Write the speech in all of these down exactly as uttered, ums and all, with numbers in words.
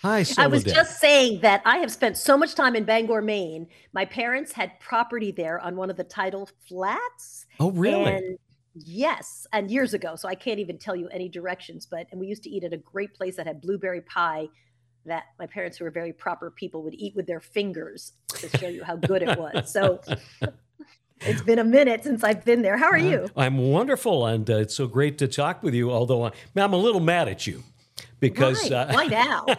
Hi, I was Soledad. just saying that I have spent so much time in Bangor, Maine. My parents had property there on one of the tidal flats. Oh, really? And yes, and years ago. So I can't even tell you any directions, but and we used to eat at a great place that had blueberry pie that my parents, who were very proper people, would eat with their fingers to show you how good it was. So it's been a minute since I've been there. How are Uh, you? I'm wonderful, and uh, it's so great to talk with you. Although I, I'm a little mad at you because Why? uh, Why now?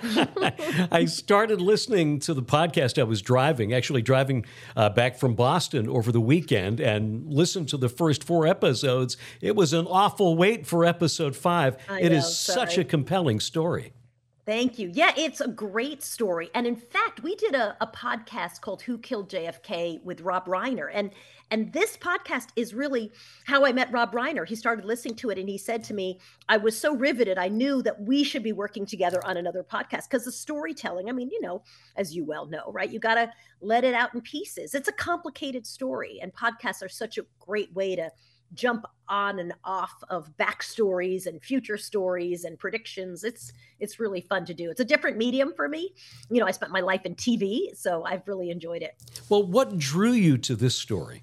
I started listening to the podcast. I was driving, actually driving uh, back from Boston over the weekend, and listened to the first four episodes. It was an awful wait for episode five. I It is know, such a sorry. compelling story. Thank you. Yeah, it's a great story. And in fact, we did a, a podcast called Who Killed J F K with Rob Reiner. And and this podcast is really how I met Rob Reiner. He started listening to it and he said to me, I was so riveted. I knew that we should be working together on another podcast because the storytelling, I mean, you know, as you well know, right? You got to let it out in pieces. It's a complicated story, and podcasts are such a great way to jump on and off of backstories and future stories and predictions. It's it's really fun to do. It's a different medium for me. You know, I spent my life in T V, so I've really enjoyed it. Well, what drew you to this story?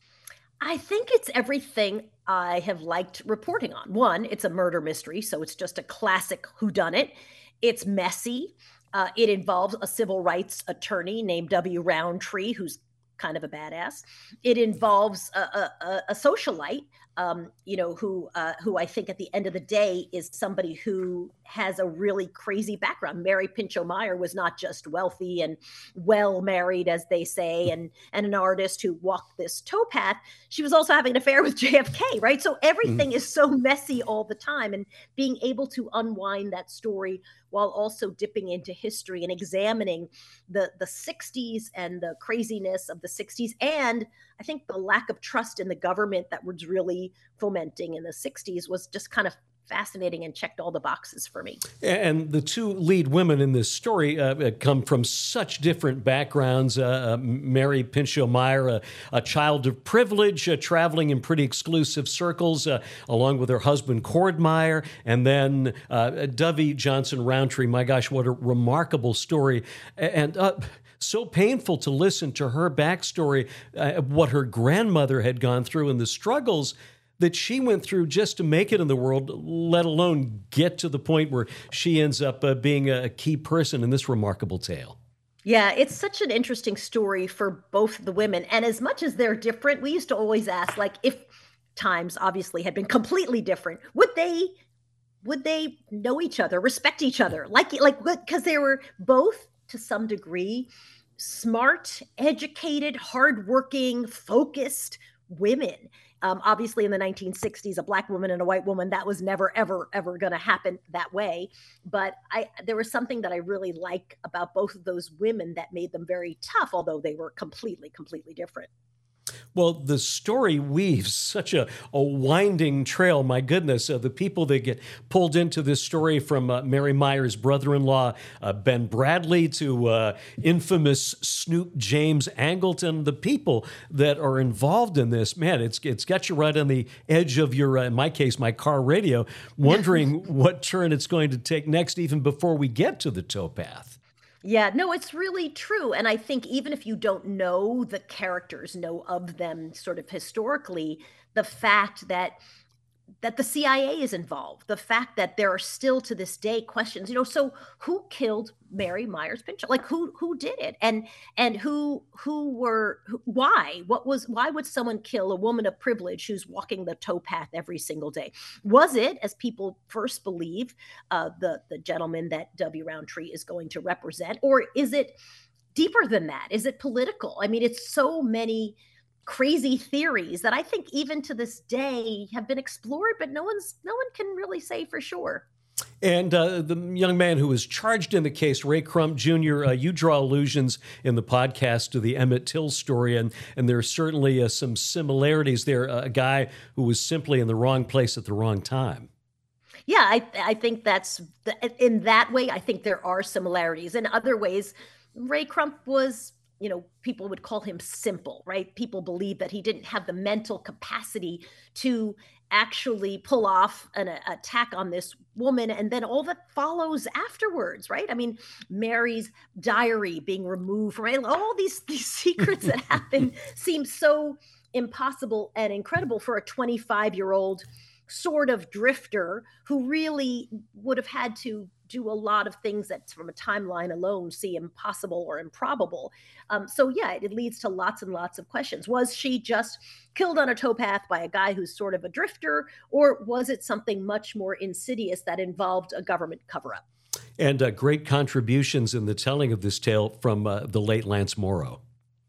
I think it's everything I have liked reporting on. One, it's a murder mystery, so it's just a classic whodunit. It's messy. Uh, it involves a civil rights attorney named W. Roundtree, who's kind of a badass. It involves a, a, a a socialite, um, you know, who uh, who I think at the end of the day is somebody who has a really crazy background. Mary Pinchot Meyer was not just wealthy and well married, as they say, and and an artist who walked this towpath. She was also having an affair with J F K, right? So everything is so messy all the time, and being able to unwind that story while also dipping into history and examining the the sixties and the craziness of the sixties, and I think the lack of trust in the government that was really fomenting in the sixties was just kind of fascinating and checked all the boxes for me. And the two lead women in this story uh, uh, come from such different backgrounds. Uh, uh, Mary Pinchot Meyer, a, a child of privilege, uh, traveling in pretty exclusive circles, uh, along with her husband, Cord Meyer, and then uh, Dovey Johnson Roundtree. My gosh, what a remarkable story. And uh, so painful to listen to her backstory, uh, what her grandmother had gone through and the struggles that she went through just to make it in the world, let alone get to the point where she ends up uh, being a key person in this remarkable tale. Yeah, it's such an interesting story for both the women. And as much as they're different, we used to always ask, like, if times obviously had been completely different, would they would they know each other, respect each other, like like because they were both to some degree smart, educated, hardworking, focused women. Um, obviously, in the nineteen sixties, a black woman and a white woman, that was never, ever, ever going to happen that way. But I, there was something that I really like about both of those women that made them very tough, although they were completely, completely different. Well, the story weaves such a, a winding trail. My goodness, uh, the people that get pulled into this story, from uh, Mary Meyer's brother-in-law, uh, Ben Bradley, to uh, infamous Snoop James Angleton, the people that are involved in this, man, it's it's got you right on the edge of your, uh, in my case, my car radio, wondering what turn it's going to take next, even before we get to the towpath. Yeah, no, it's really true. And I think even if you don't know the characters, know of them sort of historically, the fact that that the C I A is involved, the fact that there are still to this day questions, you know, so who killed Mary Myers Pinchot? Like who who did it? And and who who were who, why? What was why would someone kill a woman of privilege who's walking the towpath every single day? Was it, as people first believe, uh, the the gentleman that W. Roundtree is going to represent, or is it deeper than that? Is it political? I mean, it's so many crazy theories that I think even to this day have been explored, but no one's no one can really say for sure. And uh, the young man who was charged in the case, Ray Crump Junior, uh, you draw allusions in the podcast to the Emmett Till story, and, and there are certainly uh, some similarities there. Uh, a guy who was simply in the wrong place at the wrong time. Yeah, I I think that's the, in that way. I think there are similarities. In other ways, Ray Crump was, you know, people would call him simple, right? People believe that he didn't have the mental capacity to actually pull off an a, attack on this woman, and then all that follows afterwards, right? I mean, Mary's diary being removed from it, all these these secrets that happen seem so impossible and incredible for a twenty-five year old sort of drifter who really would have had to do a lot of things that from a timeline alone seem impossible or improbable. Um, so yeah, it, it leads to lots and lots of questions. Was she just killed on a towpath by a guy who's sort of a drifter, or was it something much more insidious that involved a government cover-up? And uh, great contributions in the telling of this tale from uh, the late Lance Morrow.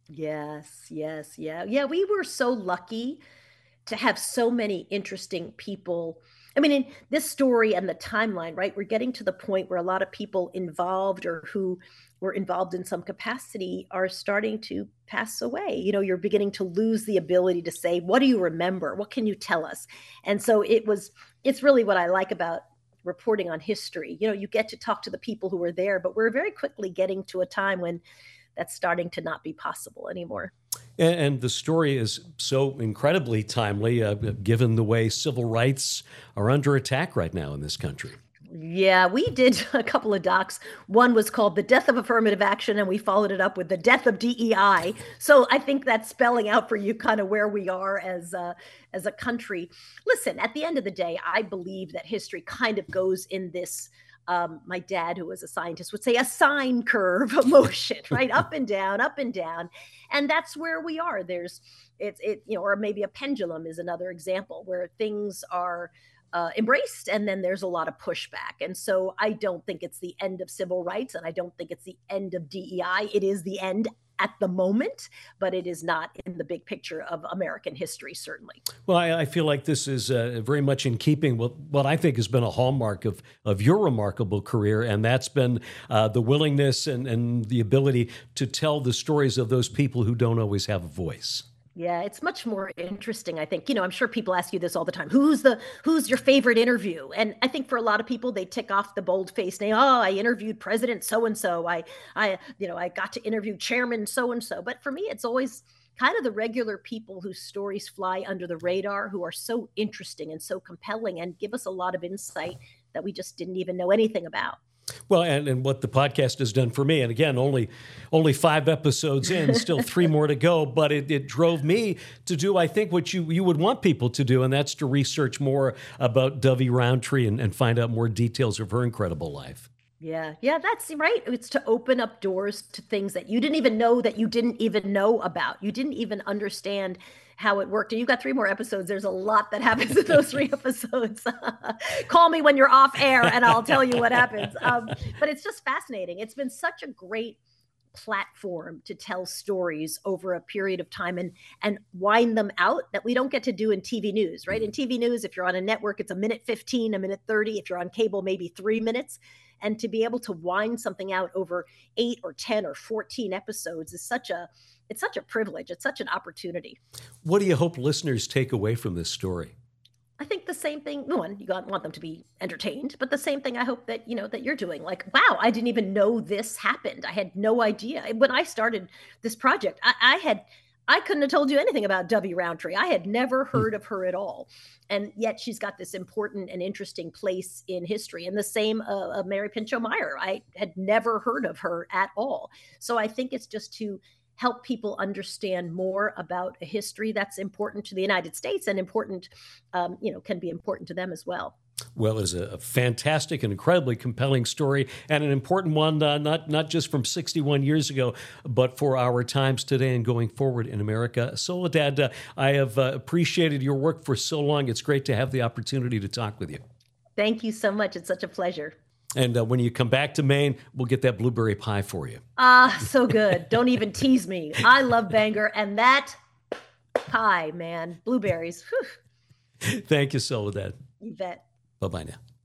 Yes, yes, yeah. Yeah, we were so lucky to have so many interesting people. I mean, in this story and the timeline, right? We're getting to the point where a lot of people involved or who were involved in some capacity are starting to pass away. You know, you're beginning to lose the ability to say, what do you remember? What can you tell us? And so it was, it's really what I like about reporting on history. You know, you get to talk to the people who were there, but we're very quickly getting to a time when that's starting to not be possible anymore. And, and the story is so incredibly timely, uh, given the way civil rights are under attack right now in this country. Yeah, we did a couple of docs. One was called The Death of Affirmative Action, and we followed it up with The Death of D E I. So I think that's spelling out for you kind of where we are as a, as a country. Listen, at the end of the day, I believe that history kind of goes in this Um, my dad, who was a scientist, would say a sine curve of motion, right? Up and down, up and down. And that's where we are. There's, it's, it, you know, or maybe a pendulum is another example where things are uh, embraced and then there's a lot of pushback. And so I don't think it's the end of civil rights and I don't think it's the end of D E I. It is the end at the moment, but it is not in the big picture of American history, certainly. Well, I, I feel like this is uh, very much in keeping with what I think has been a hallmark of, of your remarkable career, and that's been uh, the willingness and, and the ability to tell the stories of those people who don't always have a voice. Yeah, it's much more interesting, I think. You know, I'm sure people ask you this all the time. Who's the who's your favorite interview? And I think for a lot of people, they tick off the bold-faced name. Oh, I interviewed President so-and-so. I I you know, I got to interview Chairman so-and-so. But for me, it's always kind of the regular people whose stories fly under the radar, who are so interesting and so compelling and give us a lot of insight that we just didn't even know anything about. Well, and, and what the podcast has done for me, and again, only only five episodes in, still three more to go, but it, it drove me to do, I think, what you, you would want people to do, and that's to research more about Dovey Roundtree and, and find out more details of her incredible life. Yeah, yeah, that's right. It's to open up doors to things that you didn't even know that you didn't even know about. You didn't even understand how it worked. And you've got three more episodes. There's a lot that happens in those three episodes. Call me when you're off air and I'll tell you what happens. Um, but it's just fascinating. It's been such a great platform to tell stories over a period of time and and wind them out that we don't get to do in T V news, right? In T V news, if you're on a network, it's a minute fifteen, a minute thirty. If you're on cable, maybe three minutes. And to be able to wind something out over eight or ten or fourteen episodes is such a, it's such a privilege. It's such an opportunity. What do you hope listeners take away from this story? I think the same thing. One, you got, want them to be entertained, but the same thing I hope that, you know, that you're doing. Like, wow, I didn't even know this happened. I had no idea. When I started this project, I, I had, I couldn't have told you anything about Dovey Roundtree. I had never heard of her at all. And yet she's got this important and interesting place in history. And the same uh, of Mary Pinchot Meyer. I had never heard of her at all. So I think it's just to help people understand more about a history that's important to the United States and important, um, you know, can be important to them as well. Well, it's a fantastic and incredibly compelling story, and an important one, uh, not not just from sixty-one years ago, but for our times today and going forward in America. Soledad, uh, I have uh, appreciated your work for so long. It's great to have the opportunity to talk with you. Thank you so much. It's such a pleasure. And uh, when you come back to Maine, we'll get that blueberry pie for you. Ah, so good. Don't even tease me. I love Bangor, and that pie, man, blueberries. Whew. Thank you, Soledad. You bet. Bye-bye now.